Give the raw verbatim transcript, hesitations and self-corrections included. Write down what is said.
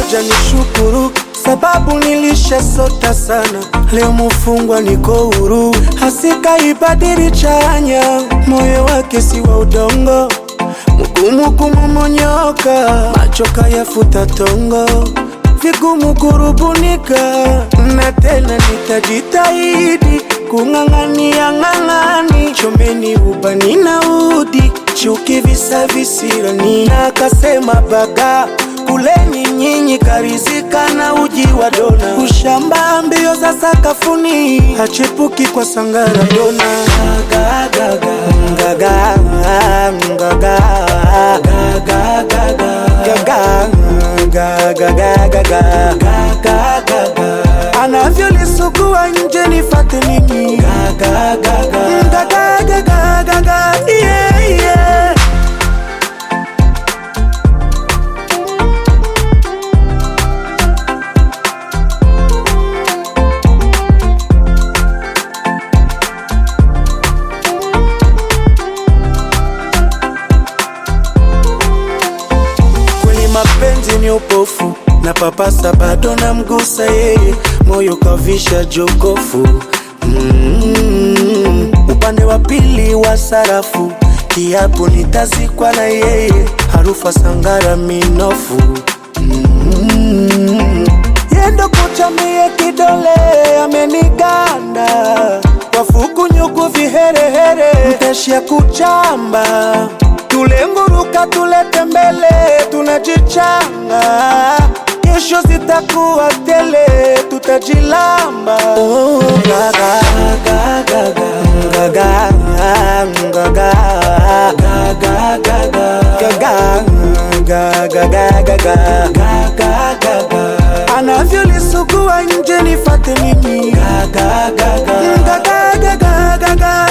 ngoja nishukuru sababu nilisha sota sana. Leo mufungwa niko huru, hasika ibadili chanya. Moyo wake si wa udongo, mgumu kumumonyoka, machoka yafuta tongo, vigumu kurubunika. Na tena nitajitahidi kung'ang'ania ng'ang'ani, chomeni ubani na udi, chuki visa visirani. Na kasema baga kuleni nyinyi karizika na uji wa dona, ushamba mbio za sakafuni, hachepuki kwa sangara dona. Gaga gaga gaga gaga gaga gaga gaga gaga gaga anavyolisugua nje nifate nini. Gaga gaga gaga gaga gaga yeah yeah. Mapenzi ni upofu, na papasa bado na mgusa yeye, moyo kavisha jokofu. mm, Upande wa pili wa sarafu, kiapo nitazikwa na yeye, harufa sangara minofu. mm, Yendo kuchamie kidole ameniganda, wafuku nyuku viherehere, mteshia kuchamba. Tulenguruka tulete mbele, tunajichanga, kesho zitakuwa tele, tutajilamba. Oh, gaga gaga gaga gaga gaga gaga gaga gaga gaga anavyolisugua nje nifate nini. Gaga gaga gaga gaga gaga